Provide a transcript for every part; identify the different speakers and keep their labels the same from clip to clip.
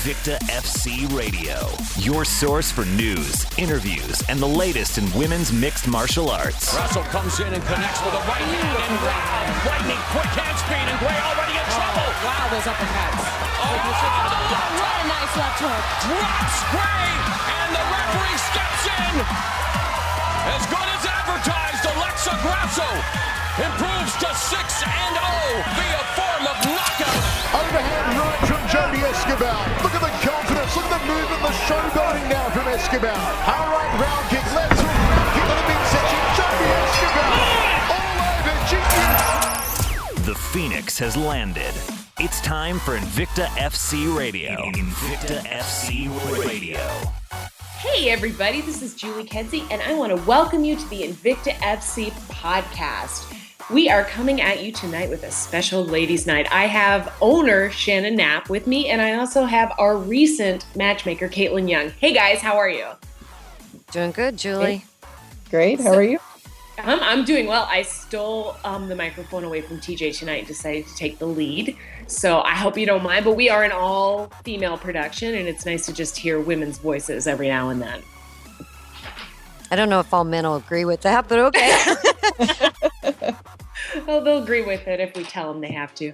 Speaker 1: Invicta FC Radio, your source for news, interviews, and the latest in women's mixed martial arts.
Speaker 2: Russell comes in and connects with a right hand, and wow, lightning quick hand speed, and Gray already in trouble.
Speaker 3: Wow, those uppercuts.
Speaker 2: Oh,
Speaker 3: what a nice left hook.
Speaker 2: Drops Gray, and the referee steps in. As good as advertised, Alexa Grasso improves to 6-0 via form of knockout.
Speaker 4: Overhand right from Jody Escobar. Look at the confidence, look at the movement, the showboating now from Escobar. Her right round kick, left hook, round kick on the midsection. Jody Escobar all over GU.
Speaker 1: The Phoenix has landed. It's time for Invicta FC Radio. Invicta FC Radio.
Speaker 5: Hey everybody, this is Julie Kedzie, and I want to welcome you to the Invicta FC podcast. We are coming at you tonight with a special ladies' night. I have owner Shannon Knapp with me, and I also have our recent matchmaker, Caitlin Young. Hey guys, how are you?
Speaker 6: Doing good, Julie.
Speaker 7: Great, how are you?
Speaker 5: I'm doing well. I stole the microphone away from TJ tonight and decided to take the lead. So I hope you don't mind, but we are an all-female production, and it's nice to just hear women's voices every now and then.
Speaker 6: I don't know if all men will agree with that, but okay.
Speaker 5: Well, they'll agree with it if we tell them they have to.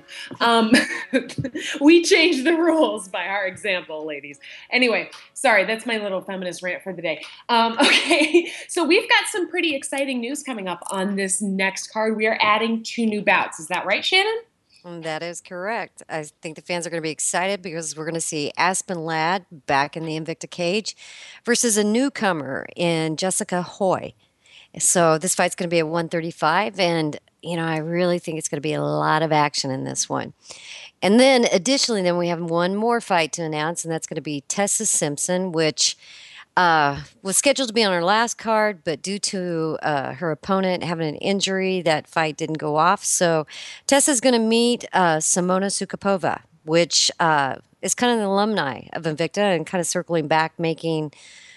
Speaker 5: We change the rules by our example, ladies. Anyway, sorry, that's my little feminist rant for the day. Okay, so we've got some pretty exciting news coming up on this next card. We are adding 2 new bouts. Is that right, Shannon?
Speaker 6: That is correct. I think the fans are going to be excited because we're going to see Aspen Ladd back in the Invicta cage versus a newcomer in Jessica Hoy. So this fight's going to be at 135, and I really think it's going to be a lot of action in this one. And then additionally, we have one more fight to announce, and that's going to be Tessa Simpson, which was scheduled to be on her last card, but due to her opponent having an injury, that fight didn't go off. So Tessa's going to meet Simona Sukapova, which is kind of an alumni of Invicta and kind of circling back, making,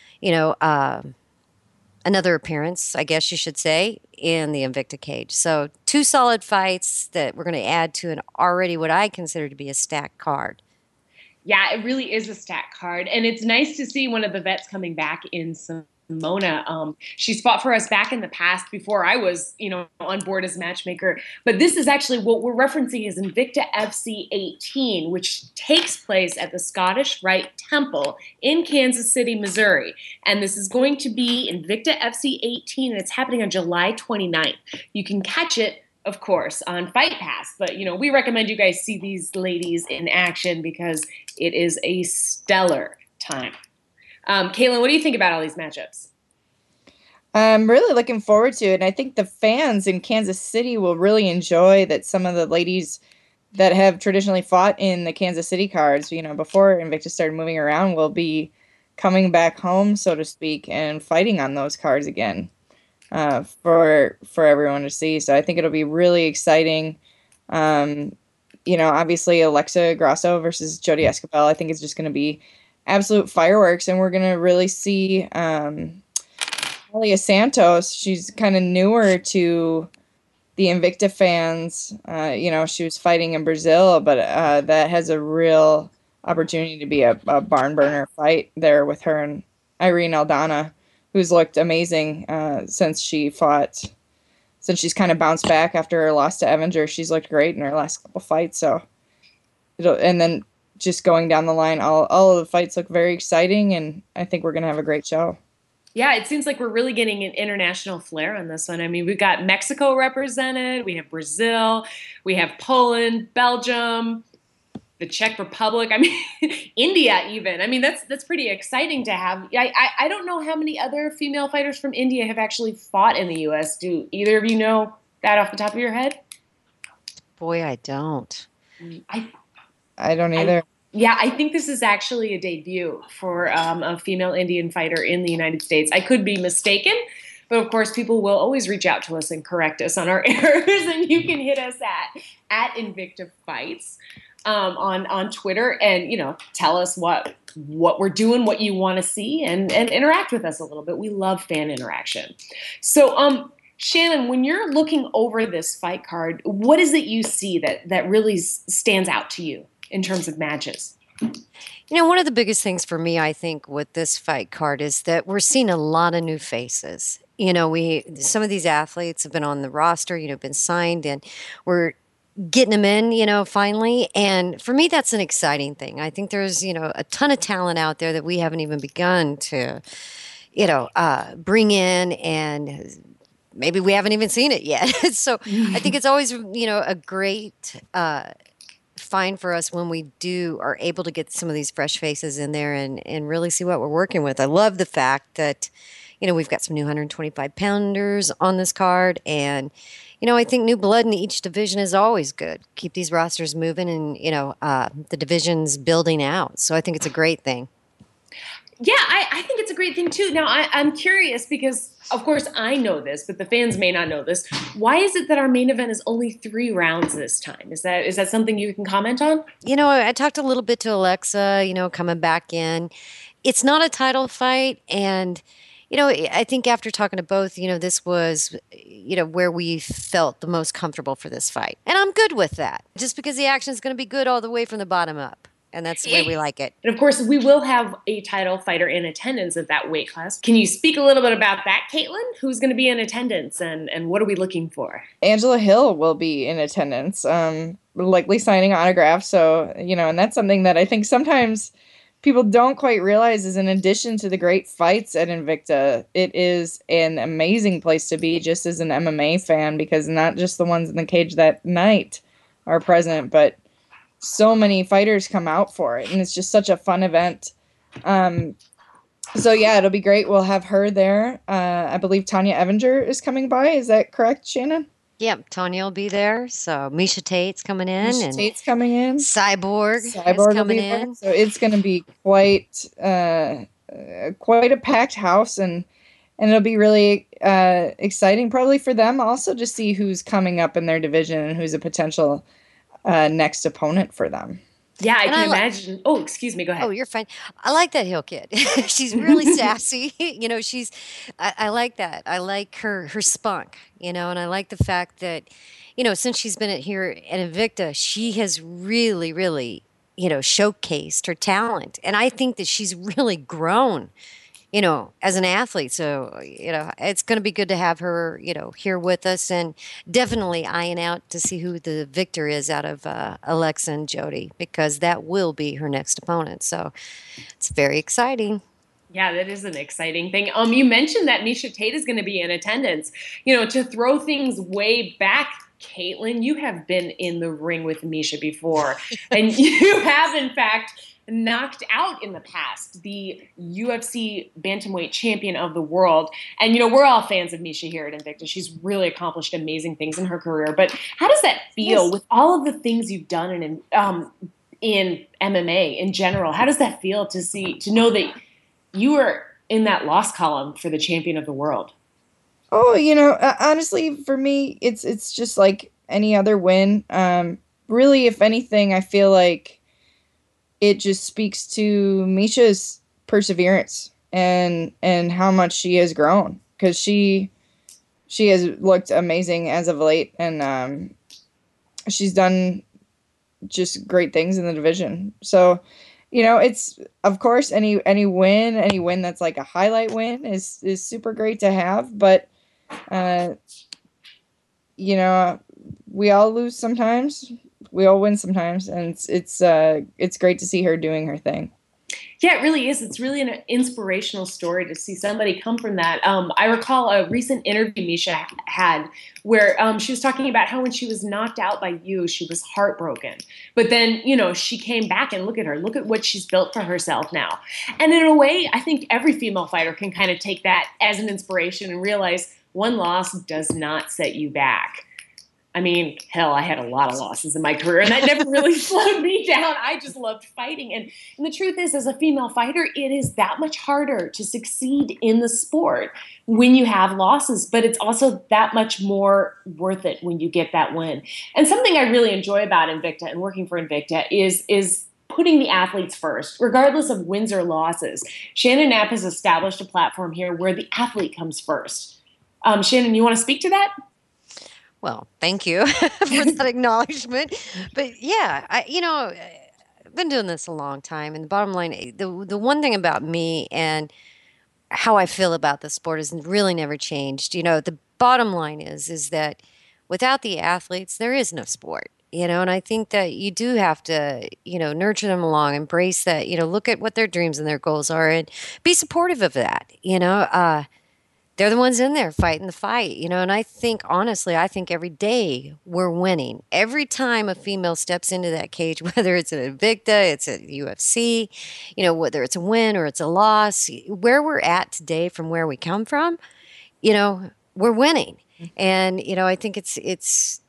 Speaker 6: another appearance, I guess you should say, in the Invicta cage. So 2 solid fights that we're going to add to an already what I consider to be a stacked card.
Speaker 5: Yeah, it really is a stacked card. And it's nice to see one of the vets coming back in Simona. She's fought for us back in the past before I was, on board as matchmaker. But this is actually what we're referencing is Invicta FC 18, which takes place at the Scottish Rite Temple in Kansas City, Missouri. And this is going to be Invicta FC 18, and it's happening on July 29th. You can catch it, of course, on Fight Pass. But, we recommend you guys see these ladies in action because it is a stellar time. Caitlin, what do you think about all these matchups?
Speaker 7: I'm really looking forward to it. And I think the fans in Kansas City will really enjoy that some of the ladies that have traditionally fought in the Kansas City cards, before Invicta started moving around, will be coming back home, so to speak, and fighting on those cards again for everyone to see. So I think it'll be really exciting. Obviously Alexa Grasso versus Jody Escobar, I think it's just going to be absolute fireworks, and we're going to really see Talia Santos. She's kind of newer to the Invicta fans. She was fighting in Brazil, but that has a real opportunity to be a barn burner fight there with her and Irene Aldana, who's looked amazing since she's kind of bounced back after her loss to Evinger. She's looked great in her last couple fights. So, and then just going down the line, all of the fights look very exciting, and I think we're going to have a great show.
Speaker 5: Yeah, it seems like we're really getting an international flair on this one. I mean, we've got Mexico represented, we have Brazil, we have Poland, Belgium, the Czech Republic, India even. That's pretty exciting to have. I don't know how many other female fighters from India have actually fought in the U.S. Do either of you know that off the top of your head?
Speaker 6: Boy, I don't.
Speaker 7: I don't either.
Speaker 5: I think this is actually a debut for a female Indian fighter in the United States. I could be mistaken, but of course people will always reach out to us and correct us on our errors, and you can hit us at Invicta Fights on Twitter and, tell us what we're doing, what you want to see, and interact with us a little bit. We love fan interaction. So, Shannon, when you're looking over this fight card, what is it you see that really stands out to you in terms of matches?
Speaker 6: One of the biggest things for me, I think, with this fight card is that we're seeing a lot of new faces. Some of these athletes have been on the roster, been signed, and we're getting them in, finally. And for me, that's an exciting thing. I think there's, a ton of talent out there that we haven't even begun to, bring in, and maybe we haven't even seen it yet. So I think it's always, a great find for us when we are able to get some of these fresh faces in there and really see what we're working with. I love the fact that, we've got some new 125 pounders on this card, and I think new blood in each division is always good. Keep these rosters moving and, the divisions building out. So I think it's a great thing.
Speaker 5: Yeah, I think it's a great thing too. Now, I'm curious because, of course, I know this, but the fans may not know this. Why is it that our main event is only 3 rounds this time? Is that something you can comment on?
Speaker 6: I talked a little bit to Alexa, coming back in. It's not a title fight, and I think after talking to both, this was, where we felt the most comfortable for this fight. And I'm good with that, just because the action is going to be good all the way from the bottom up. And that's the way we like it.
Speaker 5: And of course, we will have a title fighter in attendance at that weight class. Can you speak a little bit about that, Caitlin? Who's going to be in attendance and what are we looking for?
Speaker 7: Angela Hill will be in attendance, likely signing autographs. So, and that's something that I think sometimes people don't quite realize is in addition to the great fights at Invicta, it is an amazing place to be just as an MMA fan, because not just the ones in the cage that night are present, but so many fighters come out for it, and it's just such a fun event. So yeah, it'll be great. We'll have her there. I believe Tanya Evinger is coming by. Is that correct, Shannon?
Speaker 6: Yep, Tanya will be there. So Misha Tate's coming in. Cyborg is coming in.
Speaker 7: So it's going to be quite a packed house, and it'll be really exciting probably for them also to see who's coming up in their division and who's a potential next opponent for them.
Speaker 5: Yeah, I can imagine. Oh, excuse me. Go ahead.
Speaker 6: Oh, you're fine. I like that Hill kid. She's really sassy. I like that. I like her spunk, and I like the fact that, since she's been here at Invicta, she has really, really, showcased her talent. And I think that she's really grown, as an athlete. So, it's going to be good to have her, here with us, and definitely eyeing out to see who the victor is out of Alexa and Jody, because that will be her next opponent. So it's very exciting.
Speaker 5: Yeah, that is an exciting thing. You mentioned that Misha Tate is going to be in attendance. To throw things way back, Caitlin, you have been in the ring with Misha before, and you have, in fact, knocked out in the past the UFC bantamweight champion of the world. And, we're all fans of Misha here at Invicta. She's really accomplished amazing things in her career. But how does that feel with all of the things you've done in MMA in general? How does that feel to know that you were in that loss column for the champion of the world?
Speaker 7: Oh, honestly, for me, it's just like any other win. Really, if anything, I feel like it just speaks to Misha's perseverance and how much she has grown, because she has looked amazing as of late, and she's done just great things in the division. So, it's, of course, any win that's like a highlight win is super great to have, but we all lose sometimes. We all win sometimes, and it's great to see her doing her thing.
Speaker 5: Yeah, it really is. It's really an inspirational story to see somebody come from that. I recall a recent interview Misha had where she was talking about how when she was knocked out by you, she was heartbroken. But then, she came back, and look at her. Look at what she's built for herself now. And in a way, I think every female fighter can kind of take that as an inspiration and realize one loss does not set you back. I mean, hell, I had a lot of losses in my career, and that never really slowed me down. I just loved fighting. And the truth is, as a female fighter, it is that much harder to succeed in the sport when you have losses, but it's also that much more worth it when you get that win. And something I really enjoy about Invicta and working for Invicta is putting the athletes first, regardless of wins or losses. Shannon Knapp has established a platform here where the athlete comes first. Shannon, you want to speak to that?
Speaker 6: Well, thank you for that acknowledgement. But yeah, been doing this a long time, and the bottom line, the one thing about me and how I feel about the sport has really never changed. The bottom line is that without the athletes, there is no sport. And I think that you do have to, nurture them along, embrace that, look at what their dreams and their goals are, and be supportive of that. They're the ones in there fighting the fight, and I think, honestly, every day we're winning. Every time a female steps into that cage, whether it's at Invicta, it's at UFC, whether it's a win or it's a loss, where we're at today from where we come from, we're winning. And, I think it's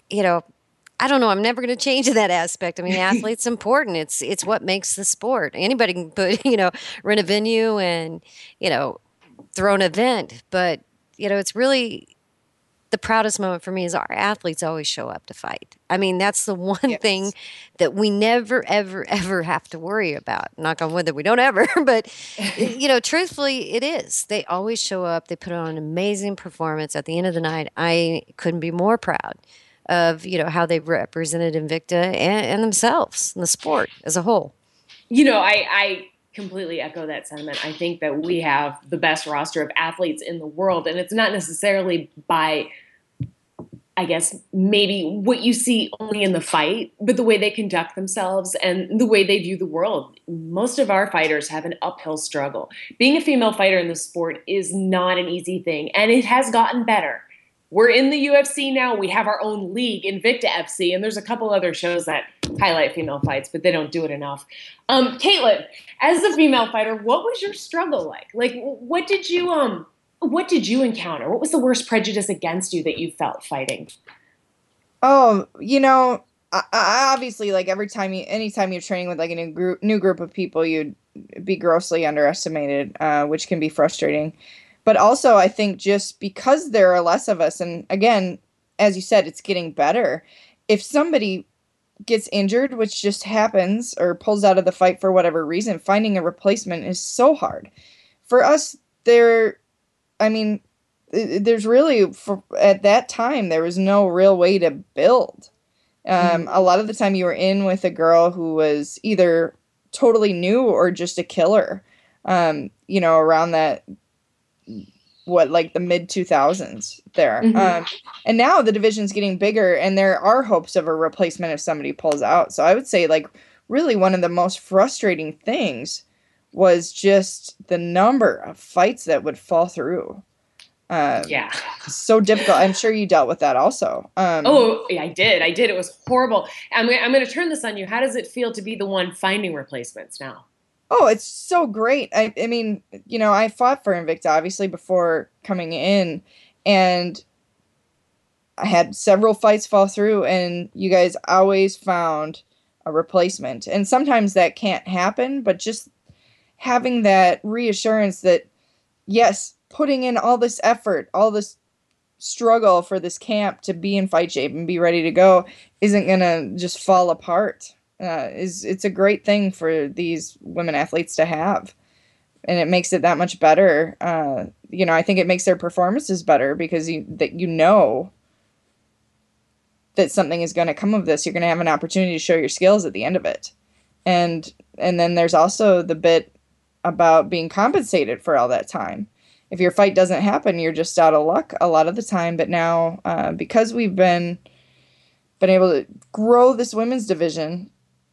Speaker 6: I don't know. I'm never going to change that aspect. I mean, athletes important. It's what makes the sport. Anybody can put, rent a venue and, throw an event, but it's really the proudest moment for me is our athletes always show up to fight. I mean, that's the one thing that we never, ever, ever have to worry about. Knock on wood that we don't ever, but truthfully, it is. They always show up. They put on an amazing performance. At the end of the night, I couldn't be more proud of how they've represented Invicta and themselves and the sport as a whole.
Speaker 5: I completely echo that sentiment. I think that we have the best roster of athletes in the world, and it's not necessarily by, I guess, maybe what you see only in the fight, but the way they conduct themselves and the way they view the world. Most of our fighters have an uphill struggle. Being a female fighter in the sport is not an easy thing, and it has gotten better. We're in the UFC now. We have our own league, Invicta FC, and there's a couple other shows that highlight female fights, but they don't do it enough. Caitlin, as a female fighter, what was your struggle like? Like, what did you encounter? What was the worst prejudice against you that you felt fighting?
Speaker 7: Oh, I obviously, like, anytime you're training with like a new group of people, you'd be grossly underestimated, which can be frustrating. But also, I think just because there are less of us, and again, as you said, it's getting better. If somebody gets injured, which just happens, or pulls out of the fight for whatever reason, finding a replacement is so hard. For us, there's really, at that time, there was no real way to build. A lot of the time you were in with a girl who was either totally new or just a killer, around that, the mid 2000s there. And now the division's getting bigger and there are hopes of a replacement if somebody pulls out. So I would say, like, really one of the most frustrating things was just the number of fights that would fall through. So difficult. I'm sure you dealt with that also.
Speaker 5: Yeah, I did. It was horrible. I'm going to turn this on you. How does it feel to be the one finding replacements now?
Speaker 7: Oh, it's so great. I mean, I fought for Invicta, obviously, before coming in, and I had several fights fall through, and you guys always found a replacement. And sometimes that can't happen, but just having that reassurance that, yes, putting in all this effort, all this struggle for this camp to be in fight shape and be ready to go isn't going to just fall apart. It's a great thing for these women athletes to have, and it makes it that much better. I think it makes their performances better because that something is going to come of this. You're going to have an opportunity to show your skills at the end of it, and then there's also the bit about being compensated for all that time. If your fight doesn't happen, you're just out of luck a lot of the time. But now, because we've been able to grow this women's division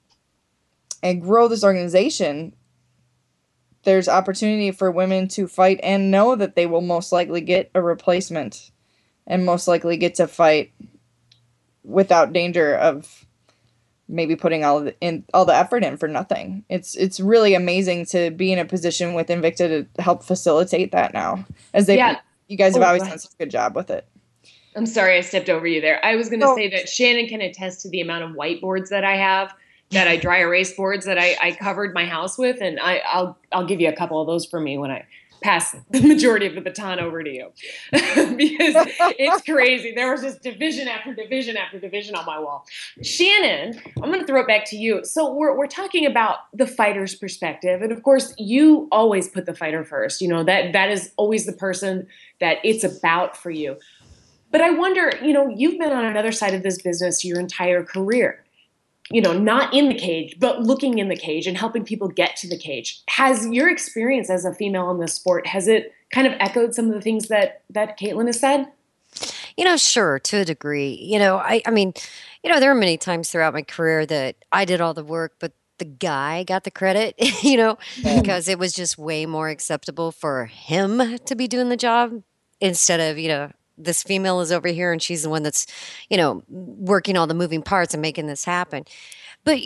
Speaker 7: and grow this organization, there's opportunity for women to fight and know that they will most likely get a replacement and most likely get to fight without danger of maybe putting all the effort in for nothing. It's really amazing to be in a position with Invicta to help facilitate that now, as you guys have always done such a good job with it.
Speaker 5: I'm sorry I stepped over you there. I was going to say that Shannon can attest to the amount of whiteboards that I have, that I dry erase boards that I covered my house with, and I'll give you a couple of those for me when I pass the majority of the baton over to you. Because it's crazy. There was just division after division after division on my wall. Shannon, I'm going to throw it back to you. So we're talking about the fighter's perspective, and of course you always put the fighter first. That is always the person that it's about for you. But I wonder, you've been on another side of this business your entire career. not in the cage, but looking in the cage and helping people get to the cage. Has your experience as a female in this sport, has it kind of echoed some of the things that Caitlin has said?
Speaker 6: Sure, to a degree. I mean, there are many times throughout my career that I did all the work, but the guy got the credit, because it was just way more acceptable for him to be doing the job instead of, this female is over here and she's the one that's, working all the moving parts and making this happen. But,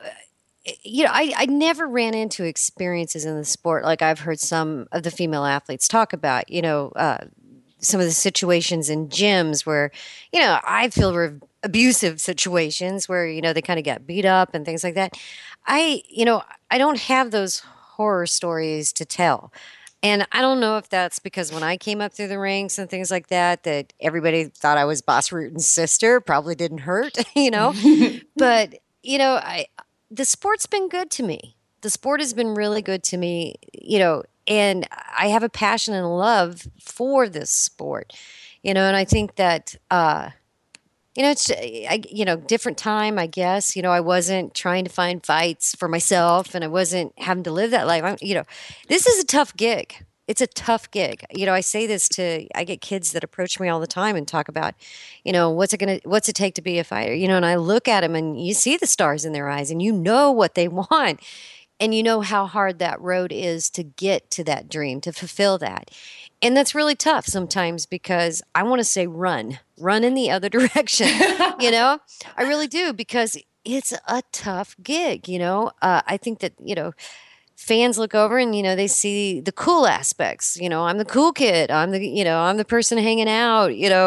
Speaker 6: I never ran into experiences in the sport like I've heard some of the female athletes talk about, some of the situations in gyms where, I feel were abusive situations where, they kind of got beat up and things like that. I don't have those horror stories to tell. And I don't know if that's because when I came up through the ranks and things like that, that everybody thought I was Boss Rutan's sister. Probably didn't hurt, But, the sport's been good to me. The sport has been really good to me, and I have a passion and love for this sport, and I think that, it's, different time, I guess. I wasn't trying to find fights for myself and I wasn't having to live that life. This is a tough gig. It's a tough gig. I say this I get kids that approach me all the time and talk about, what's it take to be a fighter? And I look at them and you see the stars in their eyes and you know what they want. And you know how hard that road is to get to that dream, to fulfill that. And that's really tough sometimes because I want to say run in the other direction, I really do, because it's a tough gig, I think that, fans look over and, they see the cool aspects, I'm the cool kid. I'm the person hanging out,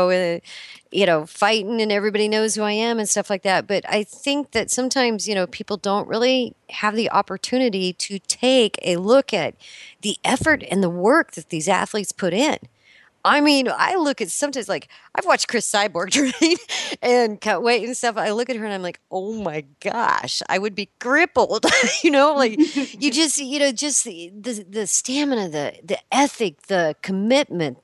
Speaker 6: fighting and everybody knows who I am and stuff like that. But I think that sometimes, people don't really have the opportunity to take a look at the effort and the work that these athletes put in. I mean, I look at sometimes like I've watched Chris Cyborg train and cut weight and stuff. I look at her and I'm like, oh my gosh, I would be crippled. Like you just, just the stamina, the ethic, the commitment,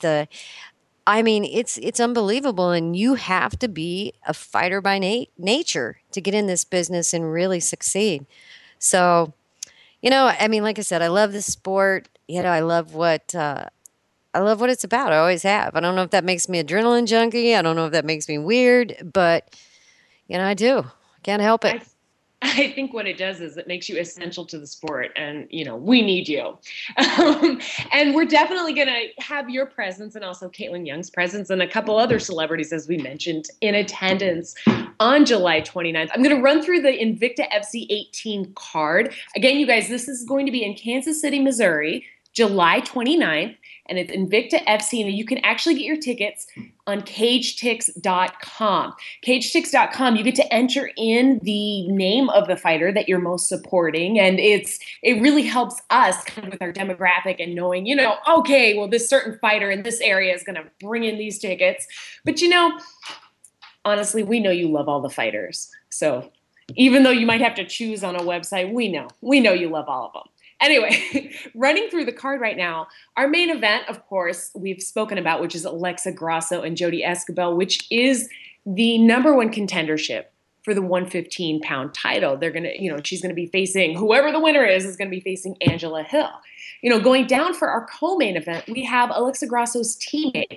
Speaker 6: it's unbelievable. And you have to be a fighter by nature to get in this business and really succeed. So, like I said, I love this sport. I love what it's about. I always have. I don't know if that makes me adrenaline junkie. I don't know if that makes me weird, but I do. I can't help it.
Speaker 5: I think what it does is it makes you essential to the sport, and we need you. And we're definitely going to have your presence and also Caitlin Young's presence and a couple other celebrities, as we mentioned, in attendance on July 29th. I'm going to run through the Invicta FC 18 card. Again, you guys, this is going to be in Kansas City, Missouri, July 29th. And it's Invicta FC, and you can actually get your tickets on CageTix.com. CageTix.com, you get to enter in the name of the fighter that you're most supporting, and it really helps us kind of with our demographic and knowing, okay, well, this certain fighter in this area is going to bring in these tickets. But, honestly, we know you love all the fighters. So even though you might have to choose on a website, we know you love all of them. Anyway, running through the card right now, our main event, of course, we've spoken about, which is Alexa Grasso and Jodie Esquibel, which is the number one contendership for the 115-pound title. They're going to, she's going to be facing, whoever the winner is going to be facing Angela Hill. Going down for our co-main event, we have Alexa Grasso's teammate.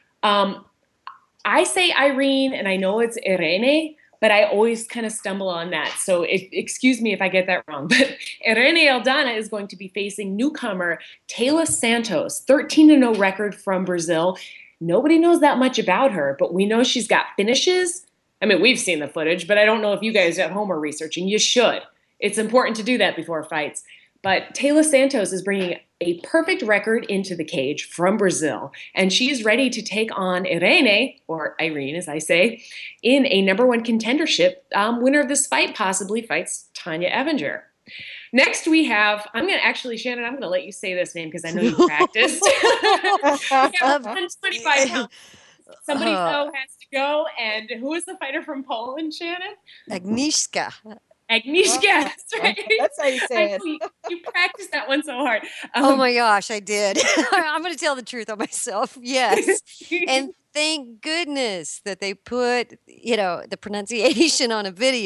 Speaker 5: I say Irene, and I know it's Irene, but I always kind of stumble on that. So excuse me if I get that wrong. But Irene Aldana is going to be facing newcomer Taila Santos, 13-0 record from Brazil. Nobody knows that much about her, but we know she's got finishes. I mean, we've seen the footage, but I don't know if you guys at home are researching. You should. It's important to do that before fights. But Taila Santos is bringing a perfect record into the cage from Brazil, and she is ready to take on Irene, or Irene as I say, in a number one contendership. Winner of this fight possibly fights Tanya Evinger. Next we have, Shannon, I'm going to let you say this name because I know you practiced. We have 125 pounds. Somebody has to go, and who is the fighter from Poland, Shannon?
Speaker 6: Agnieszka,
Speaker 5: that's right.
Speaker 7: That's how you say it.
Speaker 5: You practiced that one so hard.
Speaker 6: Oh my gosh, I did. I'm going to tell the truth on myself. Yes. And thank goodness that they put, the pronunciation on a video.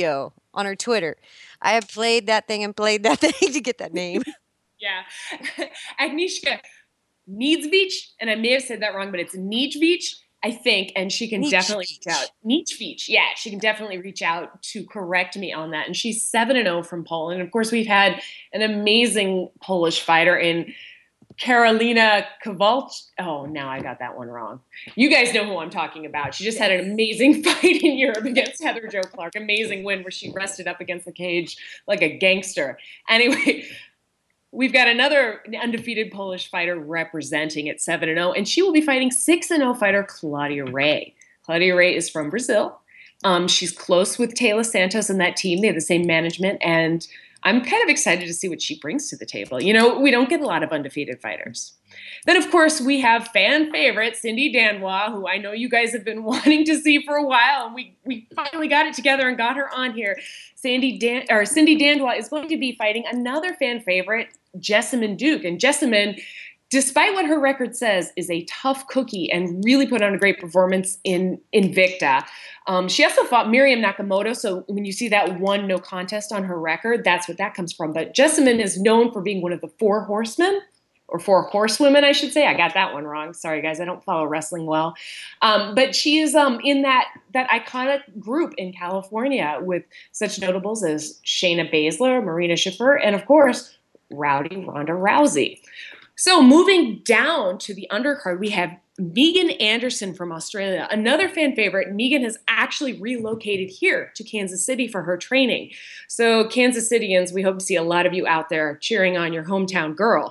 Speaker 6: on her Twitter. I have played that thing and played that thing to get that name.
Speaker 5: Yeah. Agnieszka Nietzvich, and I may have said that wrong, but it's Nietzvich, I think, and she can definitely reach out. Nietzvich, yeah, she can definitely reach out to correct me on that. And she's 7-0 from Poland. Of course, we've had an amazing Polish fighter in Karolina Kowalczyk. Oh, now I got that one wrong. You guys know who I'm talking about. She just had an amazing fight in Europe against Heather Jo Clark. Amazing win where she rested up against the cage like a gangster. Anyway, we've got another undefeated Polish fighter representing at 7-0, and she will be fighting 6-0 fighter Claudia Ray. Claudia Ray is from Brazil. She's close with Taylor Santos and that team. They have the same management, and I'm kind of excited to see what she brings to the table. You know, we don't get a lot of undefeated fighters. Then, of course, we have fan favorite Cindy Dandois, who I know you guys have been wanting to see for a while, and we finally got it together and got her on here. Cindy Dandois is going to be fighting another fan favorite, Jessamyn Duke. And Jessamyn, despite what her record says, is a tough cookie and really put on a great performance in Invicta. She also fought Miriam Nakamoto, so when you see that one no contest on her record, that's what that comes from. But Jessamyn is known for being one of the four horsemen, or four horsewomen, I should say. I got that one wrong. Sorry, guys, I don't follow wrestling well. But she is in that iconic group in California with such notables as Shayna Baszler, Marina Shafir, and, of course, Rowdy Ronda Rousey. So moving down to the undercard, we have Megan Anderson from Australia, another fan favorite. Megan has actually relocated here to Kansas City for her training. So Kansas Cityans, we hope to see a lot of you out there cheering on your hometown girl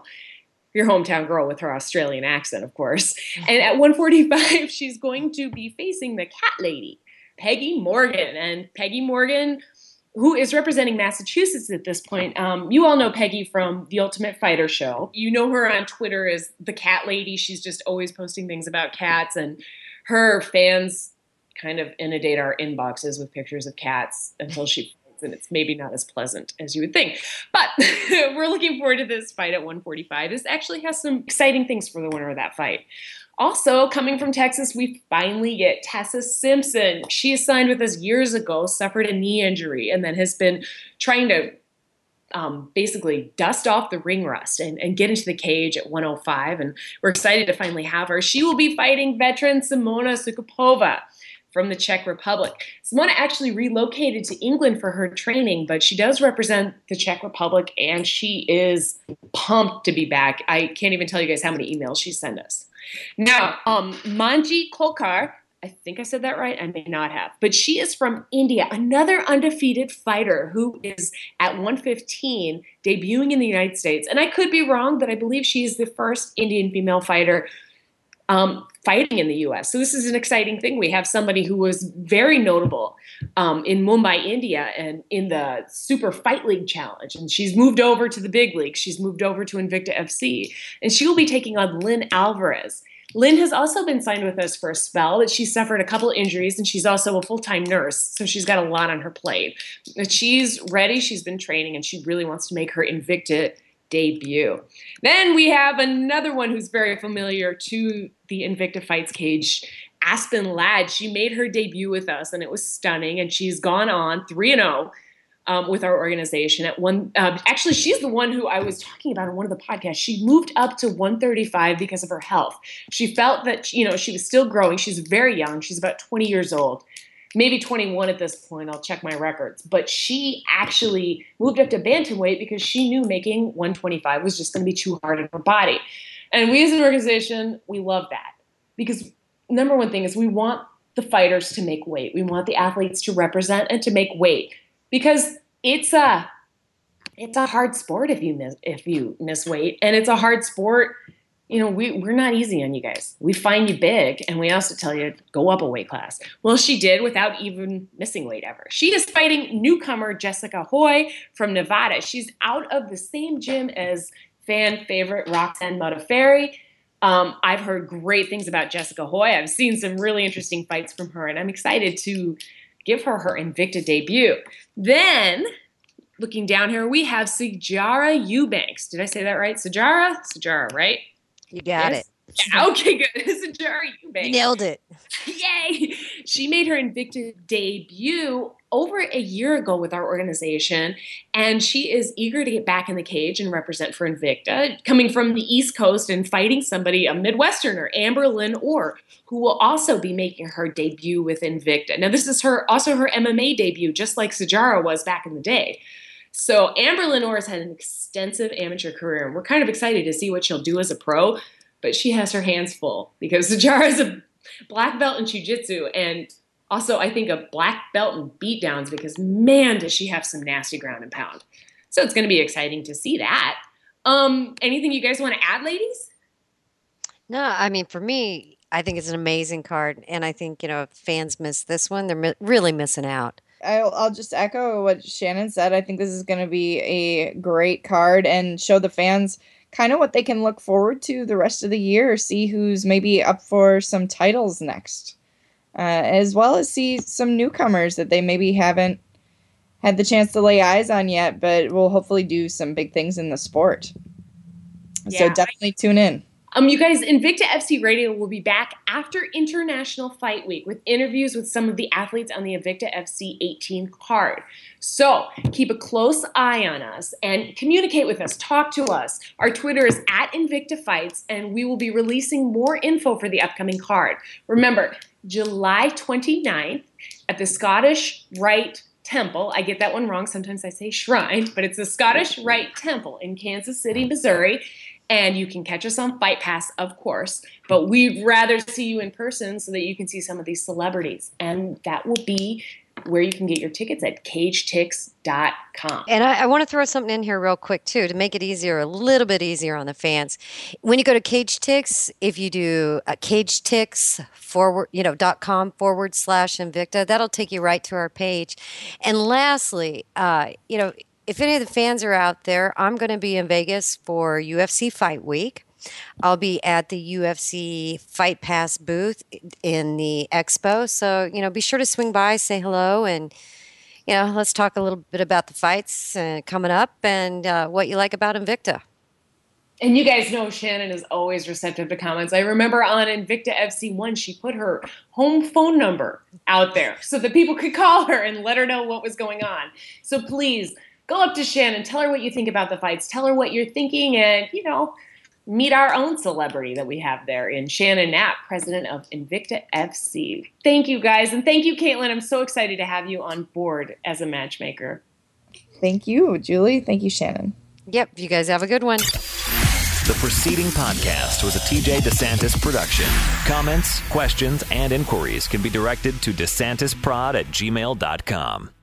Speaker 5: with her Australian accent, of course. And at 145, she's going to be facing the cat lady, Peggy Morgan. And Peggy Morgan, who is representing Massachusetts at this point. You all know Peggy from The Ultimate Fighter show. You know her on Twitter as the cat lady. She's just always posting things about cats, and her fans kind of inundate our inboxes with pictures of cats until she fights, and it's maybe not as pleasant as you would think. But we're looking forward to this fight at 145. This actually has some exciting things for the winner of that fight. Also, coming from Texas, we finally get Tessa Simpson. She is signed with us years ago, suffered a knee injury, and then has been trying to basically dust off the ring rust and get into the cage at 105. And we're excited to finally have her. She will be fighting veteran Simona Sukupova from the Czech Republic. Simona actually relocated to England for her training, but she does represent the Czech Republic, and she is pumped to be back. I can't even tell you guys how many emails she sent us. Now, Manji Kolkar, I think I said that right. I may not have. But she is from India, another undefeated fighter who is at 115, debuting in the United States. And I could be wrong, but I believe she is the first Indian female fighter fighting in the U.S. So this is an exciting thing. We have somebody who was very notable in Mumbai, India, and in the Super Fight League Challenge. And she's moved over to the big league. She's moved over to Invicta FC. And she will be taking on Lynn Alvarez. Lynn has also been signed with us for a spell, but she suffered a couple injuries, and she's also a full-time nurse, so she's got a lot on her plate. But she's ready. She's been training, and she really wants to make her Invicta debut. Then we have another one who's very familiar to the Invicta Fights cage, Aspen Ladd. She made her debut with us, and it was stunning, and she's gone on 3-0 with our organization at one. Actually, she's the one who I was talking about on one of the podcasts. She moved up to 135 because of her health. She felt that, she was still growing. She's very young. She's about 20 years old. Maybe 21 at this point. I'll check my records. But she actually moved up to bantamweight because she knew making 125 was just going to be too hard on her body. And we as an organization, we love that. Because number one thing is we want the fighters to make weight. We want the athletes to represent and to make weight. Because it's a hard sport if you miss weight. And it's a hard sport. We're not easy on you guys. We find you big, and we also tell you, go up a weight class. Well, she did without even missing weight ever. She is fighting newcomer Jessica Hoy from Nevada. She's out of the same gym as fan favorite Roxanne Modafferi. I've heard great things about Jessica Hoy. I've seen some really interesting fights from her, and I'm excited to give her Invicta debut. Then, looking down here, we have Sijara Eubanks. Did I say that right? Sijara, right?
Speaker 6: You got it.
Speaker 5: Yeah, okay, good. Sijara Eubanks.
Speaker 6: You nailed it.
Speaker 5: Yay! She made her Invicta debut over a year ago with our organization, and she is eager to get back in the cage and represent for Invicta, coming from the East Coast and fighting somebody, a Midwesterner, Amber Lynn Orr, who will also be making her debut with Invicta. Now, this is also her MMA debut, just like Sijara was back in the day. So Amber Lynn Orr has had an extensive amateur career, and we're kind of excited to see what she'll do as a pro, but she has her hands full because Sijara is a black belt in jiu-jitsu and also, I think, a black belt in beatdowns because, man, does she have some nasty ground and pound. So it's going to be exciting to see that. Anything you guys want to add, ladies?
Speaker 6: No, I mean, for me, I think it's an amazing card. And I think, if fans miss this one, they're really missing out.
Speaker 7: I'll just echo what Shannon said. I think this is going to be a great card and show the fans kind of what they can look forward to the rest of the year, see who's maybe up for some titles next. As well as see some newcomers that they maybe haven't had the chance to lay eyes on yet, but will hopefully do some big things in the sport. Yeah. So definitely tune in.
Speaker 5: You guys, Invicta FC Radio will be back after International Fight Week with interviews with some of the athletes on the Invicta FC 18 card. So keep a close eye on us and communicate with us. Talk to us. Our Twitter is @InvictaFights, and we will be releasing more info for the upcoming card. Remember, July 29th at the Scottish Rite Temple. I get that one wrong. Sometimes I say shrine, but it's the Scottish Rite Temple in Kansas City, Missouri. And you can catch us on Fight Pass, of course. But we'd rather see you in person so that you can see some of these celebrities. And that will be where you can get your tickets at cagetix.com.
Speaker 6: And I want to throw something in here real quick, too, to make it easier, a little bit easier on the fans. When you go to Cage Tix, if you do cagetix.com/Invicta, that'll take you right to our page. And lastly, if any of the fans are out there, I'm going to be in Vegas for UFC Fight Week. I'll be at the UFC Fight Pass booth in the expo. So, be sure to swing by, say hello, and, let's talk a little bit about the fights coming up and what you like about Invicta.
Speaker 5: And you guys know Shannon is always receptive to comments. I remember on Invicta FC1, she put her home phone number out there so that people could call her and let her know what was going on. So please, go up to Shannon, tell her what you think about the fights, tell her what you're thinking, and, meet our own celebrity that we have there in Shannon Knapp, president of Invicta FC. Thank you, guys, and thank you, Caitlin. I'm so excited to have you on board as a matchmaker.
Speaker 7: Thank you, Julie. Thank you, Shannon.
Speaker 6: Yep, you guys have a good one.
Speaker 1: The preceding podcast was a TJ DeSantis production. Comments, questions, and inquiries can be directed to DeSantisProd@gmail.com.